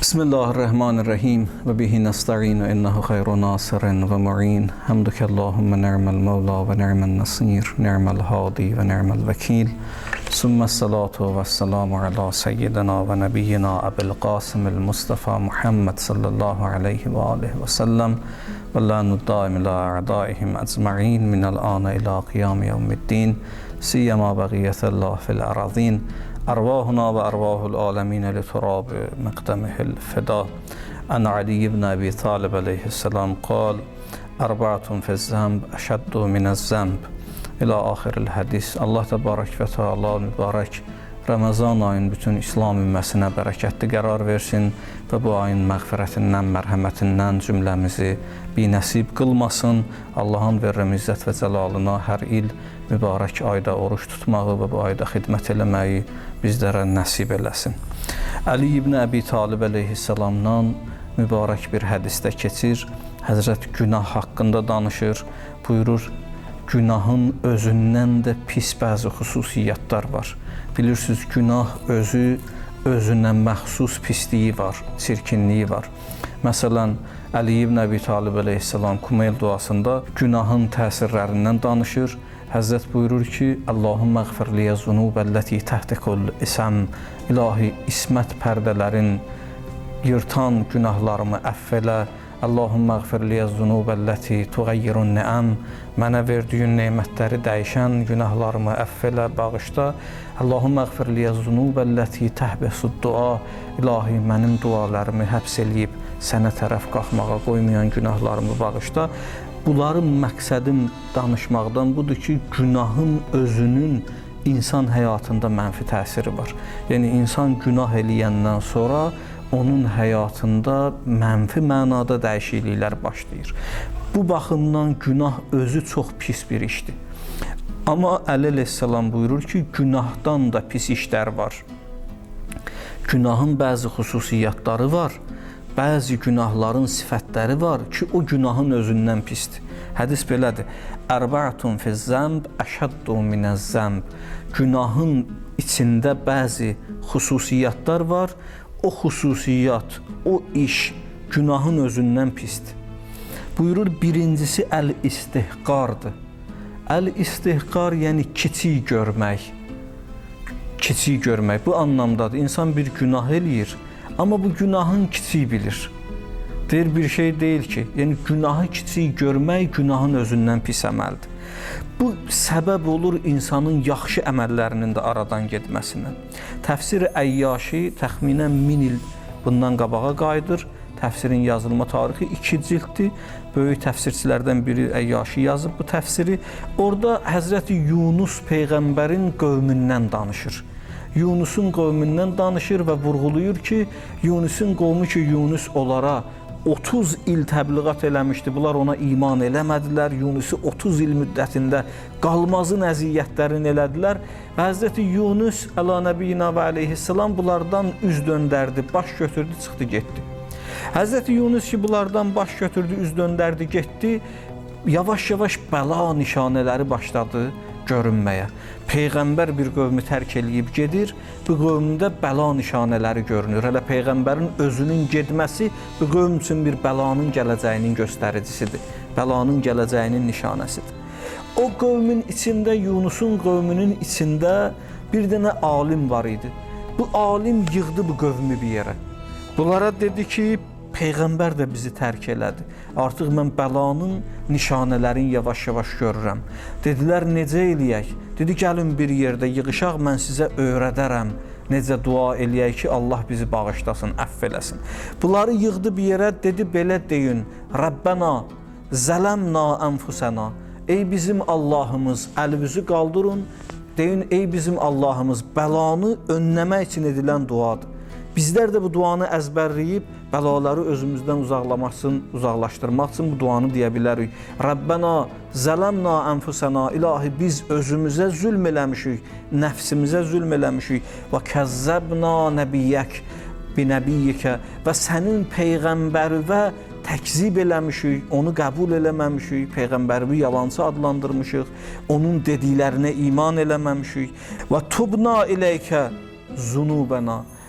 Bismillahirrahmanirrahim ve bihi nesta'inu innehu hayru nasirin ve mu'in. Hamduke Allahümme ni'mel mevla ve ni'mel nasir, ni'mel hadi ve ni'mel vekil. Sümme salatu ve selamu ala seyyidina ve nebiyyina Ebil Qasimil Mustafa Muhammed sallallahu aleyhi ve aleyhi ve sellem ve la'nu daim ila a'daihim ecma'in minel ana ila qiyam yevmiddin siyyama bagiyetellah fil arazin. أرواحنا وأرواح العالمين لتراب مقدمه الفداء. عن علي بن أبي طالب عليه السلام قال أربعة في الذنب أشد من الذنب إلى آخر الحديث. Allah təbarək və Teala mübarək Ramazan ayının bütün İslam ümməsinə bərəkətli qərar versin və bu ayın məğfirətindən, mərhəmətindən cümləmizi binəsib qılmasın. Allahın verrəm izzət və cəlalına hər il mübarək ayda oruç tutmağı və bu ayda xidmət eləməyi bizlərə nəsib eləsin. Ali ibn Əbi Talib əleyhissalamdan mübarək bir hədisdə keçir. Həzrət günah haqqında danışır. Buyurur, günahın özündən də pis bəzi xüsusiyyətlər var. Bilirsiniz, günah özünə məxsus pisliyi var, çirkinliyi var. Məsələn, Ali ibn Əbi Talib əleyhissalam Kumeyl duasında günahın təsirlərindən danışır. Həzrət buyurur ki, Allahümmə əğfirliyə zunubəlləti təhdikul isəm. İlahi, ismət pərdələrin yırtan günahlarımı əff elə. Allahümmə əğfirliyə zunubəlləti tuğayyirun ni'əm. Mənə verdiyin neymətləri dəyişən günahlarımı əff elə, bağışla. Allahümmə əğfirliyə zunubəlləti təhbesud dua. İlahi, mənim dualarımı həbs eləyib sənə tərəf qalxmağa qoymayan günahlarımı bağışla. Bunların məqsədim danışmaqdan budur ki, günahın özünün insan həyatında mənfi təsiri var. Yəni, insan günah eləyəndən sonra onun həyatında mənfi mənada dəyişikliklər başlayır. Bu baxımdan günah özü çox pis bir işdir. Amma Əli əleyhissalam buyurur ki, günahdan da pis işlər var. Günahın bəzi xüsusiyyətləri var. Bəzi günahların sifətləri var ki, o günahın özündən pisdir. Hədis belədir. Ərba'atun fiz-zəmb əşəddu minəz-zəmb. Günahın içində bəzi xüsusiyyətlər var. O xüsusiyyət, o iş günahın özündən pisdir. Buyurur, birincisi əl-istihqardır. Əl-istihqar, yəni kiçik görmək. Kiçik görmək, bu anlamdadır. İnsan bir günah eləyir. Amma bu günahın kiçik bilir. Deyir, bir şey deyil ki, yəni günahı kiçik görmək günahın özündən pis əməldir. Bu səbəb olur insanın yaxşı əməllərinin də aradan getməsinə. Təfsir-i Əyyaşi təxminən 1000 il bundan qabağa qayıdır. Təfsirin yazılma tarixi 2 cilddir. Böyük təfsirçilərdən biri Əyyaşi yazıb bu təfsiri. Orada Həzrəti Yunus Peyğəmbərin qövmündən danışır. Yunusun qövmündən danışır və vurğulayır ki, Yunusun qövmü ki, Yunus onlara 30 il təbliğat eləmişdi. Bunlar ona iman eləmədilər. Yunusu 30 il müddətində qalmazın əziyyətlərini elədilər. Və Həzrəti Yunus əla nəbiyyina və aleyhissalam bunlardan üz döndərdi, baş götürdü, çıxdı, getdi. Həzrəti Yunus ki, bunlardan baş götürdü, üz döndərdi, getdi. Yavaş-yavaş bəla nişanələri başladı görünməyə. Peyğəmbər bir qövmü tərk eləyib gedir, bu qövmdə bəla nişanələri görünür. Hələ Peyğəmbərin özünün getməsi bu qövm üçün bir bəlanın gələcəyinin göstəricisidir. Bəlanın gələcəyinin nişanəsidir. O qövmün içində, Yunusun qövmünün içində bir dənə alim var idi. Bu alim yığdı bu qövmü bir yerə. Bunlara dedi ki, Peyğəmbər də bizi tərk elədi. Artıq mən bəlanın nişanələrini yavaş-yavaş görürəm. Dedilər, necə eləyək? Dedi, gəlin bir yerdə yığışaq, mən sizə öyrədərəm. Necə dua eləyək ki, Allah bizi bağışlasın, əff eləsin. Bunları yığdı bir yerə, dedi, belə deyin. Rəbbənə, zələmna ənfusəna. Ey bizim Allahımız, əlinizi qaldırın. Deyin, ey bizim Allahımız, bəlanı önləmək üçün edilən duadır. Bizlər də bu duanı əzbərləyib, bəlaları özümüzdən uzaqlaşdırmaq üçün bu duanı deyə bilərik. Rəbbənə zələmna ənfusəna. İlahi, biz özümüzə zülm eləmişik, nəfsimizə zülm eləmişik. Və kəzzəbna nəbiyyək binəbiyyikə. Və sənin Peyğəmbəri və təkzib eləmişik, onu qəbul eləməmişik, Peyğəmbəri yalançı adlandırmışıq, onun dediklərinə iman eləməmişik. Və tubna iləykə zunubəna.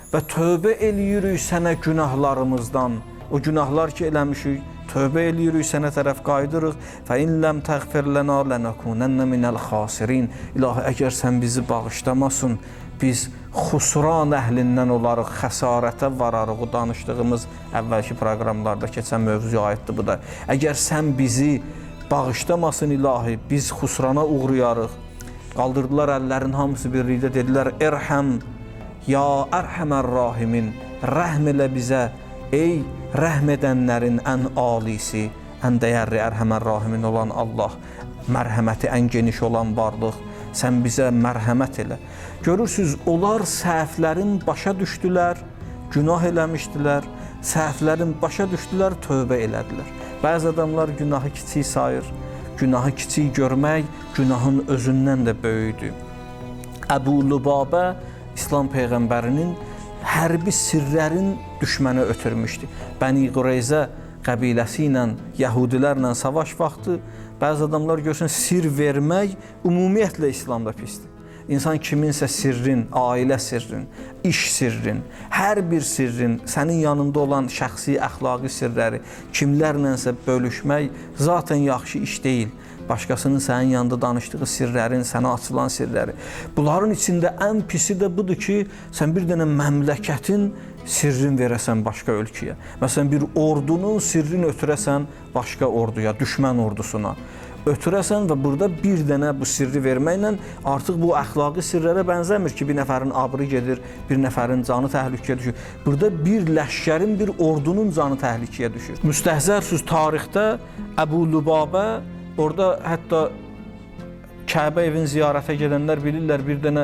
və tövbə eləyirik sənə günahlarımızdan. O günahlar ki eləmişik, tövbə eləyirik sənə tərəf qayıdırıq. Fə in ləm təğfir lənə lənəkunənnə minəl xasirin. İlahi, əgər sən bizi bağışlamasın, biz xusran əhlindən olarıq, xəsarətə vararıq. O danışdığımız əvvəlki proqramlarda keçən mövzuya aiddir bu da. Əgər sən bizi bağışlamasın ilahi, biz xusrana uğrayarıq. Qaldırdılar əllərin hamısı birlikdə dedilər, Ərhəm, ya ərhəmər rahimin, rəhm elə bizə, ey rəhm edənlərin ən alisi, ən dəyərli ərhəmər rahimin olan Allah, mərhəməti ən geniş olan varlıq, sən bizə mərhəmət elə. Görürsünüz, onlar səhvlərin başa düşdülər, günah eləmişdilər, səhvlərin başa düşdülər, tövbə elədilər. Bəzi adamlar günahı kiçik sayır, günahı kiçik görmək günahın özündən də böyüdür. Əbu Lübabə İslam Peyğəmbərinin hərbi sirlərin düşməni ötürmüşdü. Bəni Qureyzə qəbiləsi ilə, Yəhudilərlə savaş vaxtı bəzi adamlar görsən, sir vermək ümumiyyətlə İslamda pisdir. İnsan kiminsə sirrin, ailə sirrin, iş sirrin, hər bir sirrin, sənin yanında olan şəxsi, əxlaqi sirləri kimlərlənsə bölüşmək zaten yaxşı iş deyil. Başqasının sənin yanında danışdığı sirlərin, sənə açılan sirləri. Bunların içində ən pisi də budur ki, sən bir dənə məmləkətin sirrin verəsən başqa ölkəyə. Məsələn, bir ordunun sirrini ötürəsən başqa orduya, düşmən ordusuna. Ötürəsən və burada bir dənə bu sirri verməklə artıq bu əxlaqi sirlərə bənzəmir ki, bir nəfərin abrı gedir, bir nəfərin canı təhlükəyə düşür. Burada bir ləşkərin, bir ordunun canı təhlükəyə düşür. Müstəhzərsüz tarixdə Əbu Lübabə, orada hətta Kəbə evin ziyarətə gedənlər bilirlər, bir dənə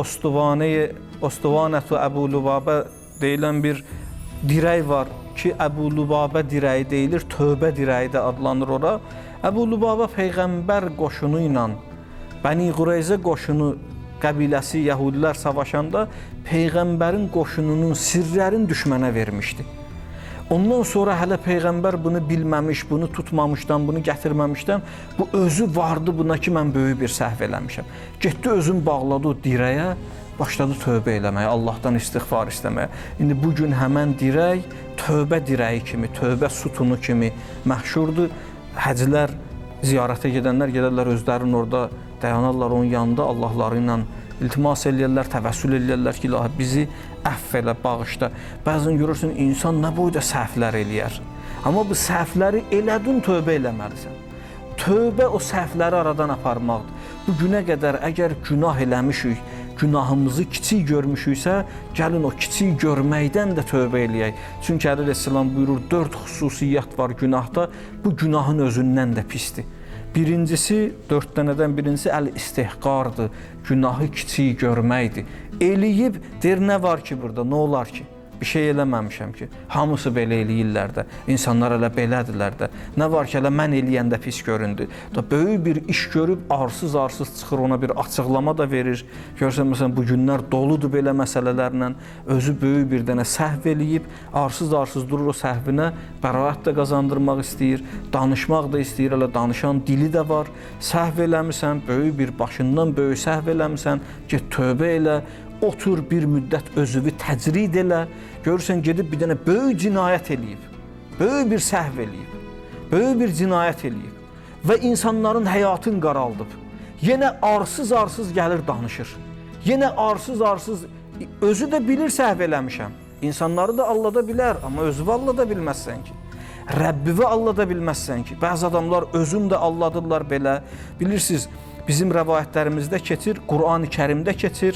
Ostuvanətü Əbu Lübabə deyilən bir dirək var ki, Əbu Lübabə dirəyi deyilir, tövbə dirəyi də adlanır ora. Əbu Lübabə Peyğəmbər qoşunu ilə Bəni Qureyzə qoşunu qəbiləsi Yəhudilər savaşanda Peyğəmbərin qoşununun sirlərin düşmənə vermişdi. Ondan sonra hələ Peyğəmbər bunu bilməmiş, bunu tutmamışdan, bunu gətirməmişdən bu özü vardı buna ki, mən böyük bir səhv eləmişəm. Getdi özün bağladı o dirəyə, başladı tövbə eləməyə, Allahdan istiğfar istəməyə. İndi bugün həmən dirək tövbə dirəyi kimi, tövbə sütunu kimi məşhurdur. Həclər, ziyarətə gedənlər gedərlər, özlərinin orada dayanarlar onun yanında, Allahları ilə iltimas eləyərlər, təvəssül eləyərlər ki, ilahi bizi əff elə, bağışla. Bəzən görürsən, insan nə boyda səhvlər eləyər. Amma bu səhvləri elədin, tövbə eləməlisən. Tövbə o səhvləri aradan aparmaqdır. Bu günə qədər əgər günah eləmişik, günahımızı kiçik görmüşüksə, gəlin o kiçik görməkdən də tövbə eləyək. Çünki Əleyhisselam buyurur, 4 xüsusiyyət var günahda, bu günahın özündən də pisdir. Birincisi, 4 dənədən birincisi əl-istihqardır, günahı kiçik görməkdir. Eləyib, deyir, nə var ki burada, nə olar ki? Bir şey eləməmişəm ki, hamısı belə eləyirlər də, insanlar elə belədirlər də. Nə var ki, elə mən eləyəndə pis göründü. Böyük bir iş görüb, arsız-arsız çıxır, ona bir açıqlama da verir. Görsən, məsələn, bu günlər doludur belə məsələlərlə, özü böyük bir dənə səhv eləyib, arsız-arsız durur o səhvinə, bəraət də qazandırmaq istəyir, danışmaq da istəyir, elə danışan dili də var. Səhv eləmirsən, böyük bir başından böyük səhv eləmirsən, get tövbə elə, otur bir müddət özünü təcrid elə, görürsən gedib bir dənə böyük cinayət eləyib, böyük bir səhv eləyib, böyük bir cinayət eləyib və insanların həyatını qaraldıb. Yenə arsız-arsız gəlir danışır, yenə arsız-arsız, özü də bilir səhv eləmişəm, insanları da allada bilər, amma özünü allada bilməzsən ki. Rəbbini allada bilməzsən ki. Bəzi adamlar özünü də alladırlar belə, bilirsiniz, bizim rəvayətlərimizdə keçir, Qur'an-ı Kərimdə keçir,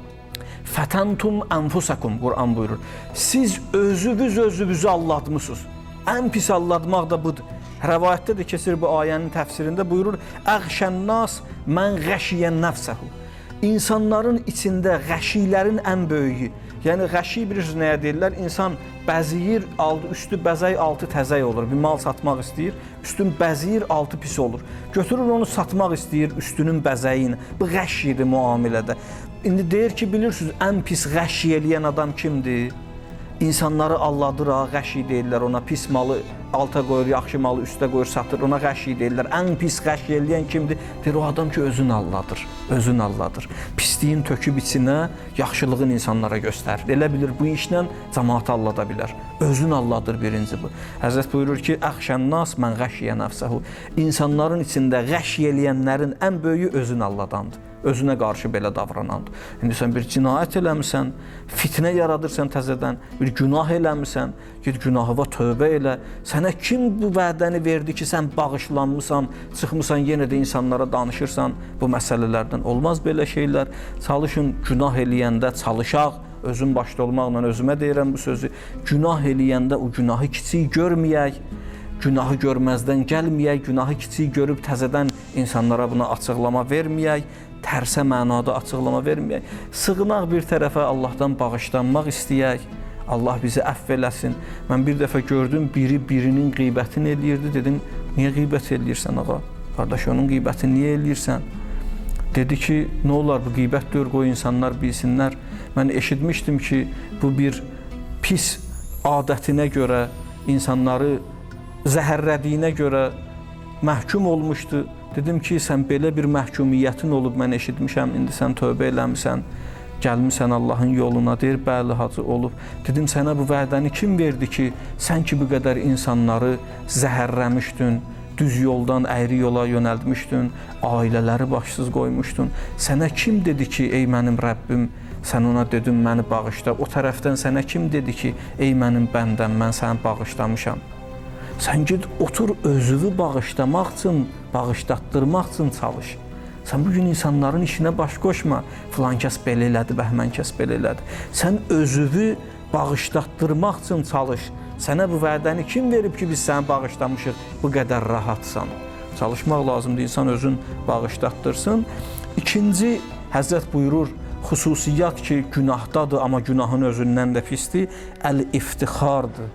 Fətəntum ənfusakum, Qur'an buyurur. Siz özünüzü alladmışsınız. Ən pis alladmaq da budur. Rəvayətdə də keçir bu ayənin təfsirində buyurur, Əğşənnas mən qəşiyən nəfsəhu. İnsanların içində qəşilərin ən böyüyü. Yəni qəşi bilirsiniz nəyə deyirlər? İnsan bəziyir, üstü bəzək, altı təzək olur. Bir mal satmaq istəyir, üstün bəziyir, altı pis olur. Götürür onu satmaq istəyir, üstünün bəzəyi ilə. Bu qəşidir müamilədə. İndi deyir ki, bilirsiniz, ən pis qəşi eləyən adam kimdir? İnsanları aldadır, qəşi deyirlər ona, pis malı alta qoyur, yaxşı malı üstə qoyur, satır, ona qəşi deyirlər. Ən pis qəşi eləyən kimdir? Deyir, o adam ki, özünü aldadır, özünü aldadır. Pisliyin töküb içinə, yaxşılığın insanlara göstərir. Elə bilir, bu işlə cəmaatı allada bilər. Özünü alladır birinci bu. Həzrət buyurur ki, əxşən nas mən qəşiyə nəfsəhu. İnsanların içində qəşi eləyənlərin ən böyüyü özünü alladandır. Özünə qarşı belə davranandır. İndi sən bir cinayət eləmirsən, fitnə yaradırsan təzədən, bir günah eləmirsən, ged günahıva tövbə elə. Sənə kim bu vədəni verdi ki, sən bağışlanmısan, çıxmısan, yenə də insanlara danışırsan bu məsələlərdən? Olmaz belə şeylər. Çalışın, günah eləyəndə çalışaq. Özüm başda olmaqla özümə deyirəm bu sözü. Günah eləyəndə o günahı kiçik görməyək. Günahı görməzdən gəlməyək, günahı kiçik görüb təzədən insanlara buna açıqlama verməyək, tərsə mənada açıqlama verməyək. Sığınaq bir tərəfə Allahdan bağışlanmaq istəyək, Allah bizi əfv eləsin. Mən bir dəfə gördüm, biri birinin qeybətini eləyirdi, dedim, niyə qeybət eləyirsən ağa? Qardaş, onun qeybətini niyə eləyirsən? Dedi ki, nə olar bu qeybət deyir, qoy insanlar bilsinlər. Mən eşitmişdim ki, bu bir pis adətinə görə insanları zəhərlədiyinə görə məhkum olmuşdu. Dedim ki, sən belə bir məhkumiyyətin olub, mən eşitmişəm, indi sən tövbə eləmirsən, gəlmirsən Allahın yoluna, deyir, bəli, hacı olub. Dedim, sənə bu vədəni kim verdi ki, sən ki, bu qədər insanları zəhərləmişdin, düz yoldan əyri yola yönəldmişdin, ailələri başsız qoymuşdun. Sənə kim dedi ki, ey mənim Rəbbim, sən ona dedin, məni bağışla. O tərəfdən sənə kim dedi ki, ey mənim bəndəm, mən səni bağışlamışam. Sən ged, otur özünü bağışlamaq üçün, bağışlatdırmaq üçün çalış. Sən bugün insanların işinə baş qoşma. Filan kəs belə elədi, bəhmən kəs belə elədi. Sən özünü bağışlatdırmaq üçün çalış. Sənə bu vədəni kim verib ki, biz səni bağışlamışıq, bu qədər rahatsan. Çalışmaq lazımdır, insan özün bağışlatdırsın. İkinci, Həzrət buyurur, xüsusiyyət ki, günahdadır, amma günahın özündən də pisdir, əl-iftixardır.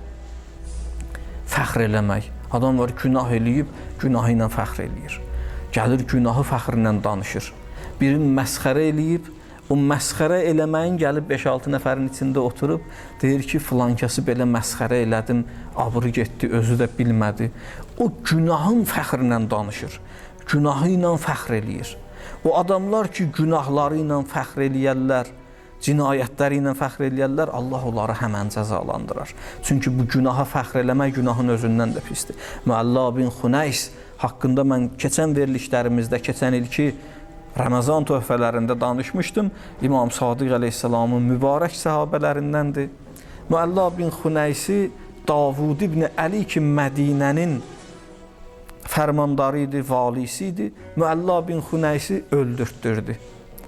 Fəxr eləmək. Adam var, günah eləyib, günahı ilə fəxr eləyir. Gəlir, günahı fəxrlə danışır. Birini məsxərə eləyib, o məsxərə eləməyin gəlib 5-6 nəfərin içində oturub, deyir ki, filan kəsi belə məsxərə elədim, abırı getdi, özü də bilmədi. O günahın fəxrlə danışır, günahı ilə fəxr eləyir. O adamlar ki, günahları ilə fəxr eləyərlər, cinayətləri ilə fəxr eləyərlər, Allah onları həmən cəzalandırar. Çünki bu günaha fəxr eləmək günahın özündən də pisdir. Müəlla bin Xuneys haqqında mən keçən verilişlərimizdə, keçən ilki Ramazan töhfələrində danışmışdım. İmam Sadiq əleyhissalamın mübarək səhabələrindəndir. Müəlla bin Xuneysi Davud ibn Əli ki, Mədinənin fərmandarı idi, valisi idi. Müəlla bin Xuneysi öldürtdürdü.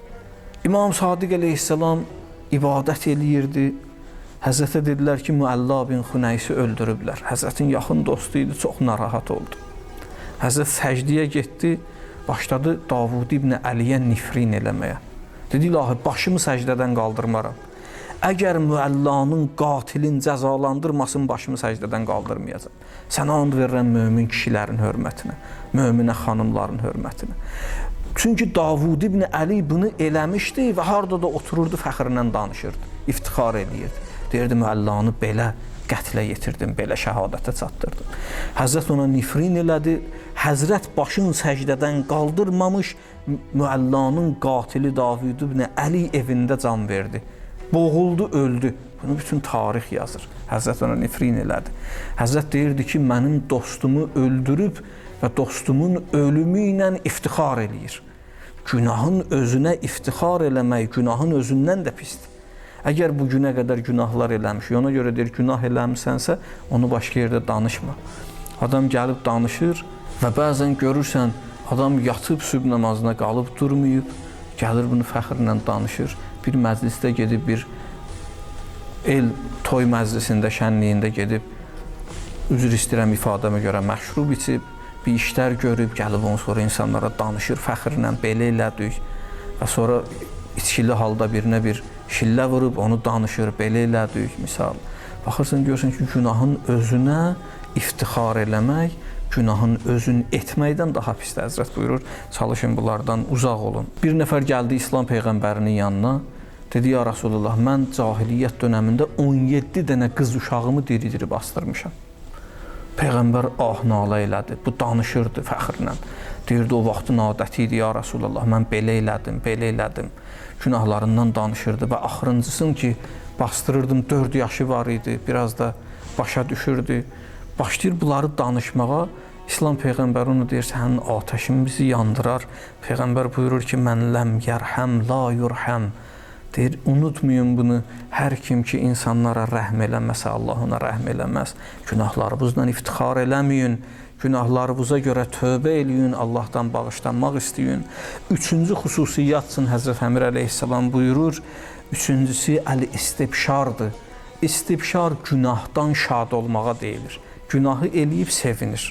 İmam Sadiq əleyhissalam ibadət eləyirdi. Həzrətə dedilər ki, Müəlla bin Xuneysi öldürüblər. Həzrətin yaxın dostu idi, çox narahat oldu. Həzrət səcdiyə getdi, başladı Davud ibn Əliyə nifrin eləməyə. Dedi, ilahi, başımı səcdədən qaldırmaram. Əgər Müəllanın qatilin cəzalandırmasın, başımı səcdədən qaldırmayacaq. Sənə and verirəm mömin kişilərin hörmətinə, möminə xanımların hörmətinə. Çünki Davud ibn Əli bunu eləmişdi və harada da otururdu, fəxrlə danışırdı, iftixar edirdi. Deyirdi, Müəllanı belə qətlə yetirdim, belə şəhadətə çatdırdım. Həzrət ona nifrin elədi, Həzrət başın səcdədən qaldırmamış, Müəllanın qatili Davud ibn Əli evində can verdi. Boğuldu, öldü. Bunu bütün tarix yazır. Həzrət ona nifrin elədi. Həzrət deyirdi ki, mənim dostumu öldürüb və dostumun ölümü ilə iftixar eləyir. Günahın özünə iftixar eləmək, günahın özündən də pisdir. Əgər bu günə qədər günahlar eləmiş, ona görə deyir, günah eləmisənsə, onu başqa yerdə danışma. Adam gəlib danışır və bəzən görürsən, adam yatıb sübh namazına qalıb durmayıb, gəlir bunu fəxrlə danışır. Bir məclisdə gedib, bir el toy məclisində, şənliyində gedib, üzr istəyirəm ifadəmə görə məşrub içib, bir işlər görüb, gəlib ondan sonra insanlara danışır, fəxrlə belə elədik və sonra içkili halda birinə bir şillə vurub, onu danışır, belə elədik, misal. Baxırsan, görürsən ki, günahın özünə iftixar eləmək, günahın özünü etməkdən daha pisdir. Həzrət buyurur, çalışın bunlardan uzaq olun. Bir nəfər gəldi İslam Peyğəmbərinin yanına, Dedi, ya Rasulullah, mən cahiliyyət dönəmində 17 dənə qız uşağımı diri-diri bastırmışam. Peyğəmbər nalə elədi, bu danışırdı fəxrlə. Deyirdi, o vaxtın adəti idi, ya Rasulullah, mən belə elədim. Günahlarından danışırdı və axırıncısın ki, bastırırdım, 4 yaşı var idi, biraz da başa düşürdü. Başlayır bunları danışmağa. İslam Peyğəmbəri onu deyir, sənin atəşin bizi yandırar. Peyğəmbər buyurur ki, mən ləm yərhəm, la yurhəm. Deyir, unutmayın bunu, hər kim ki insanlara rəhm eləməsə, Allah ona rəhm eləməz. Günahlarınızla iftixar eləməyin, günahlarınıza görə tövbə eləyin, Allahdan bağışlanmaq istəyin. Üçüncü xüsusiyyət üçün Həzrət Əmir əleyhissalam buyurur, üçüncüsü əl-istibşardır. İstibşar günahdan şad olmağa deyilir. Günahı eləyib sevinir.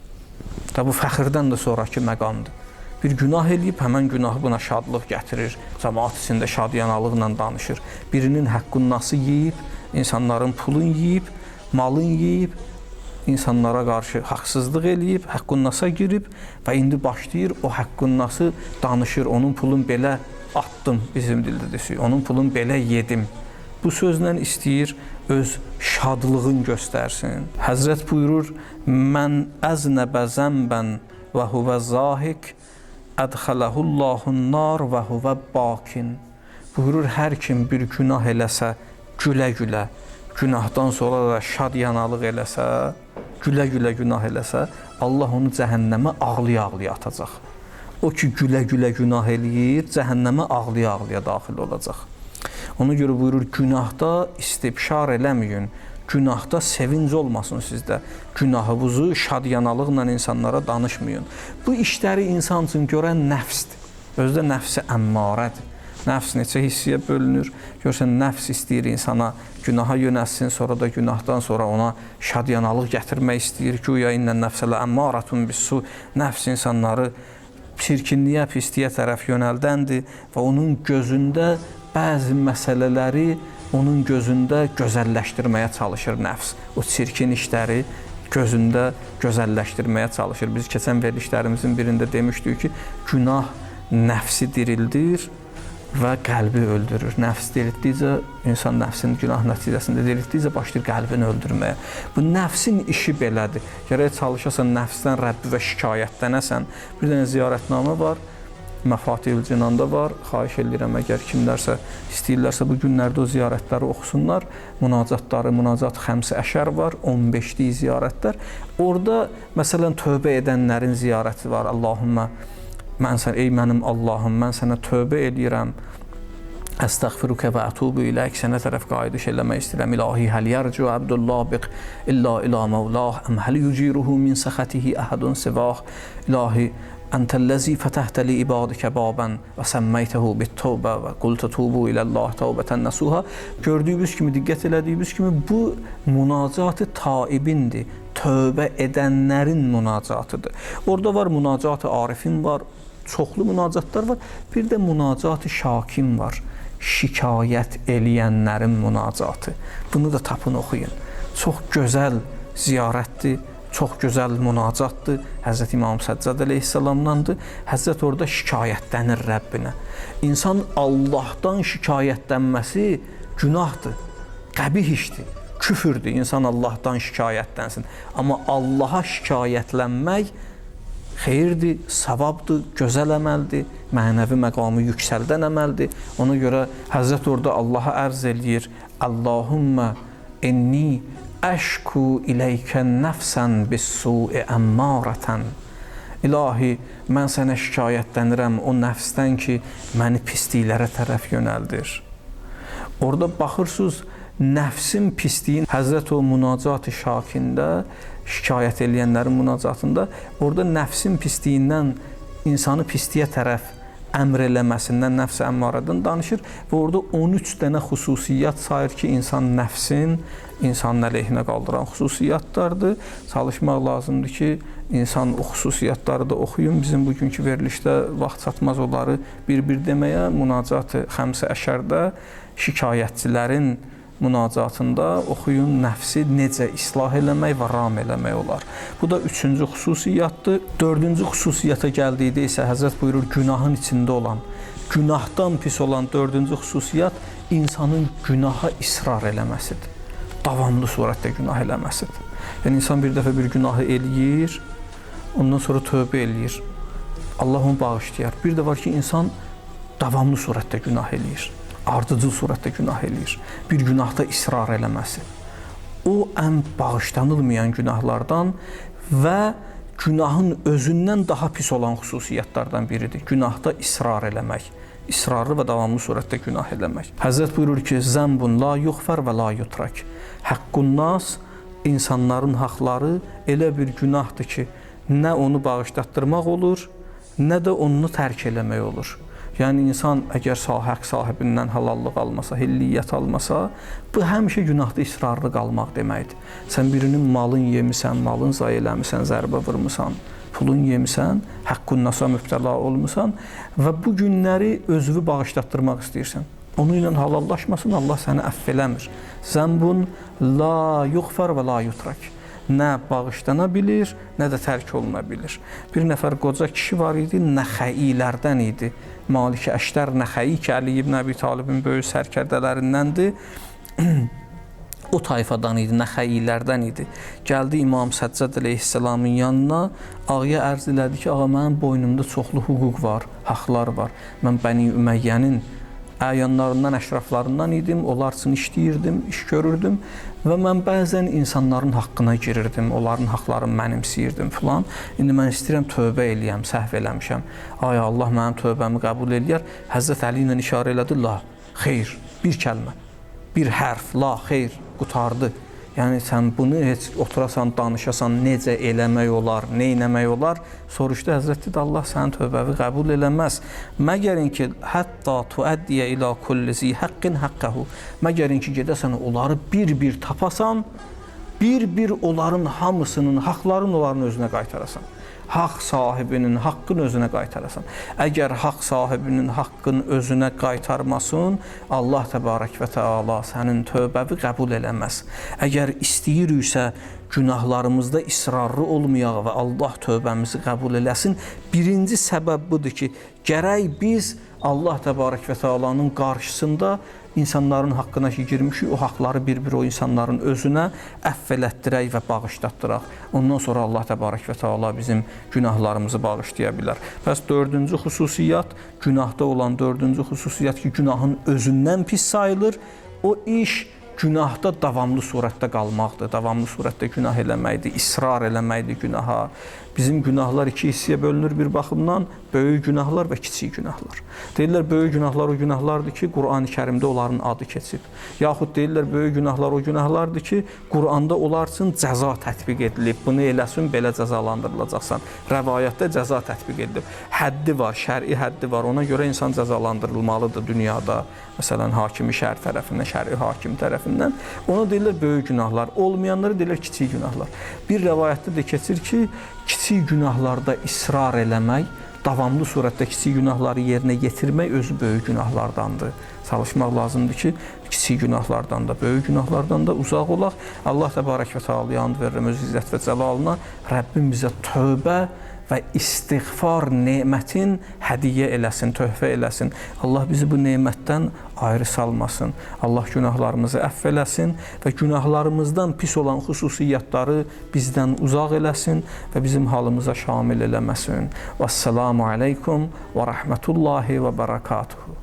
Bu fəxirdən də sonraki məqamdır. Bir günah eləyib, həmən günahı buna şadlıq gətirir, cəmaat içində şadiyanalıqla danışır. Birinin haqqınnası yeyib, insanların pulun yeyib, malın yeyib, insanlara qarşı haqsızlıq eləyib, haqqınnasa girib və indi başlayır o haqqınnası danışır, onun pulun belə atdım, bizim dildə desək, onun pulun belə yedim. Bu sözlə istəyir öz şadlığın göstərsin. Həzrət buyurur, mən əznəbə zəmbən və huvə zahik, ədxələhullahun nar və huvə bakin. Buyurur, hər kim bir günah eləsə, gülə-gülə, günahdan sonra da şadyanalıq eləsə, gülə-gülə günah eləsə, Allah onu cəhənnəmə ağlaya-ağlaya atacaq. O ki, gülə-gülə günah eləyir, cəhənnəmə ağlaya-ağlaya daxil olacaq. Ona görə buyurur, günahda istibşar eləməyin, günahda sevinc olmasın sizdə, günahınızı şadyanalıqla insanlara danışmayın. Bu işləri insan üçün görən nəfsdir, özdə nəfsi əmmarədir. Nəfs neçə hissiyə bölünür, görsən nəfs istəyir insana günaha yönəlsin, sonra da günahdan sonra ona şadyanalıq gətirmək istəyir. Güya innə nəfsələ əmmaratun bis-su, nəfs insanları çirkinliyə, pisliyə tərəf yönəldəndir və onun gözündə bəzi məsələləri onun gözündə gözəlləşdirməyə çalışır nəfs. O çirkin işləri gözündə gözəlləşdirməyə çalışır. Biz keçən verilişlərimizin birində demişdik ki, günah nəfsi dirildir və qəlbi öldürür. Nəfs dirildikcə, insan nəfsin günah nəticəsində dirildikcə başlayır qəlbini öldürməyə. Bu nəfsin işi belədir. Gərək çalışasan nəfsdən rəbbi və şikayətlənəsən. Bir dənə ziyarətnamə var. Məfatihül Cinanda var. Xahiş edirəm, əgər kimlərsə istəyirlərsə bu günlərdə o ziyarətləri oxusunlar. Münacat xəmsi əşər var, 15-lik ziyarətlər. Orada məsələn tövbə edənlərin ziyarəti var. Allahümmə, ey mənim Allahım, mən sənə tövbə edirəm. Əstəğfirukə və ətubu iləyik, sənə tərəf qayıdış eləmək istəyirəm. İlahi, həl yərcu əbdullabiq illa ilə məvlah, əm həl yüciruhu min səxətihi əhədun sivah. İlahi, əntəlləzi fətəhtə li ibadikə babən və səmməytəhu bit-tövbə və qultu tubu iləllah tövbətən nəsuha. Gördüyümüz kimi, diqqət elədiyimiz kimi bu münacat-ı taibindir, tövbə edənlərin münacatıdır. Orada var münacat-ı arifin var, çoxlu münacatlar var, bir də münacat-ı şakin var, şikayət eləyənlərin münacatı. Bunu da tapın, oxuyun. Çox gözəl ziyarətdir. Çox gözəl münacatdır. Həzrət İmam Səccad əleyhissalamdandır. Həzrət orada şikayətlənir Rəbbinə. İnsan Allahdan şikayətlənməsi günahdır, qəbih işdir, küfürdür. İnsan Allahdan şikayətlənsin. Amma Allaha şikayətlənmək xeyirdir, savabdır, gözəl əməldir, mənəvi məqamı yüksəldən əməldir. Ona görə Həzrət orada Allaha ərz eləyir. Allahümmə inni əşku iləykən nəfsən bis-su'i əmmarətən. İlahi, mən sənə şikayətlənirəm o nəfsdən ki, məni pisliklərə tərəf yönəldir. Orada baxırsınız, nəfsin pisliyin, Həzrət o münacat-ı şakində, şikayət eləyənlərin münacatında, orada nəfsin pisliyindən, insanı pisliyə tərəf əmr eləməsindən, nəfs-i əmmarədən danışır və orada 13 dənə xüsusiyyət sayır ki, insan nəfsin, insanın əleyhinə qaldıran xüsusiyyətlərdir. Çalışmaq lazımdır ki, insan o xüsusiyyətləri da oxuyun. Bizim bugünkü verilişdə vaxt çatmaz onları bir-bir deməyə. Münacat-ı xəmsi əşərdə şikayətçilərin münacatında oxuyun, nəfsi necə islah eləmək və ram eləmək olar. Bu da 3-cü xüsusiyyətdir. 4-cü xüsusiyyətə gəldikdə isə Həzrət buyurur, günahın içində olan, günahdan pis olan dördüncü xüsusiyyət insanın günaha israr eləməsidir. Davamlı surətdə günah eləməsidir. Yəni insan bir dəfə bir günahı eləyir, ondan sonra tövbə eləyir. Allah onu bağışlayar. Bir də var ki, insan davamlı surətdə günah eləyir. Ardıcıl surətdə günah eləyir. Bir günahda israr eləməsi. O ən bağışlanılmayan günahlardan və günahın özündən daha pis olan xüsusiyyətlərdən biridir. Günahda israr eləmək, israrlı və davamlı surətdə günah eləmək. Həzrət buyurur ki, zənbun la yuğfər və la yutrak. Haqqun nas, insanların haqları elə bir günahdır ki, nə onu bağışlatdırmaq olur, nə də onu tərk eləmək olur. Yəni insan əgər haqq sahibindən halallıq almasa, hilliyyət almasa, bu həmişə günahda israrlı qalmaq deməkdir. Sən birinin malın yemisən, malın zayi eləmisən, zərbə vurmusan, pulun yemisən, haqqun nasa mübtəla olmusan və bu günləri özünü bağışlatdırmaq istəyirsən. Onu ilə halallaşmasın, Allah səni əff eləmir. Zənbun la yuğfar və la yutrak. Nə bağışlana bilir, nə də tərk oluna bilir. Bir nəfər qoca kişi var idi, Nəxəilərdən idi. Malik-i Əştər Nəxəi ki, Əli ibn Əbi Talibin böyük sərkərdələrindəndir. O tayfadan idi, Nəxəilərdən idi. Gəldi İmam Səccad əleyhissalamın yanına, ağaya ərz elədi ki, ağa mənim boynumda çoxlu hüquq var, haqlar var. Mən Bəni Üməyyənin əyanlarından, əşraflarından idim, onlar üçün işləyirdim, iş görürdüm və mən bəzən insanların haqqına girirdim, onların haqlarını mənimsəyirdim filan. İndi mən istəyirəm tövbə eləyəm, səhv eləmişəm. Ay Allah mənim tövbəmi qəbul eləyər. Həzrət Əli ilə işarə elədi, la, xeyr, bir kəlmə, bir hərf, la, xeyr, qutardı. Yəni sən bunu heç oturasan, danışasan, necə eləmək olar, nə etmək olar? Soruşdu Həzrəti də Allah sənin tövbəvi qəbul eləməz. Məgərin ki, hətta tuəddiyə ilə kulli zi haqqin haqqəhu. Məgərin ki, gedəsən onları bir-bir tapasan, bir-bir onların hamısının, haqların onların özünə qaytarasan. Haqq sahibinin haqqını özünə qaytarasan. Əgər haqq sahibinin haqqını özünə qaytarmasın, Allah təbarək və təala sənin tövbəvi qəbul eləməz. Əgər istəyiriksə günahlarımızda israrlı olmayaq və Allah tövbəmizi qəbul eləsin, birinci səbəb budur ki, gərək biz Allah təbarək və təalanın qarşısında insanların haqqına ki girmişik, o haqları bir-bir o insanların özünə əfv elətdirək və bağışlatdıraq. Ondan sonra Allah təbarək və təala bizim günahlarımızı bağışlaya bilər. Bəs dördüncü xüsusiyyət, günahda olan dördüncü xüsusiyyət ki, günahın özündən pis sayılır. O iş günahda davamlı surətdə qalmaqdır, davamlı surətdə günah eləməkdir, israr eləməkdir günaha. Bizim günahlar iki hissəyə bölünür bir baxımdan, böyük günahlar və kiçik günahlar. Deyirlər, böyük günahlar o günahlardır ki, Qur'an-ı Kərimdə onların adı keçib. Yaxud deyirlər, böyük günahlar o günahlardır ki, Qur'anda onlar üçün cəza tətbiq edilib. Bunu eləsin, belə cəzalandırılacaqsan. Rəvayətdə cəza tətbiq edilib. Həddi var, şəri həddi var. Ona görə insan cəzalandırılmalıdır dünyada. Məsələn, hakimi şər tərəfindən, şəri hakim tərəfindən. Ona deyirlər, böyük günahlar. Olmayanları deyirlər, kiçik günahlar. Bir rəvayətdə də keçir ki, kiçik günahlarda israr eləmək, davamlı surətdə kiçik günahları yerinə yetirmək özü böyük günahlardandır. Çalışmaq lazımdır ki, kiçik günahlardan da, böyük günahlardan da uzaq olaq. Allah təbarək və təala and verirəm öz izzət və cəlalına. Rəbbim bizə tövbə və istiğfar nemətin hədiyyə eləsin, töhfə eləsin. Allah bizi bu nemətdən ayrı salmasın. Allah günahlarımızı əfv eləsin və günahlarımızdan pis olan xüsusiyyətləri bizdən uzaq eləsin və bizim halımıza şamil eləməsin. Vəssalamu aleykum və rəhmətullahi və bərəkatuhu.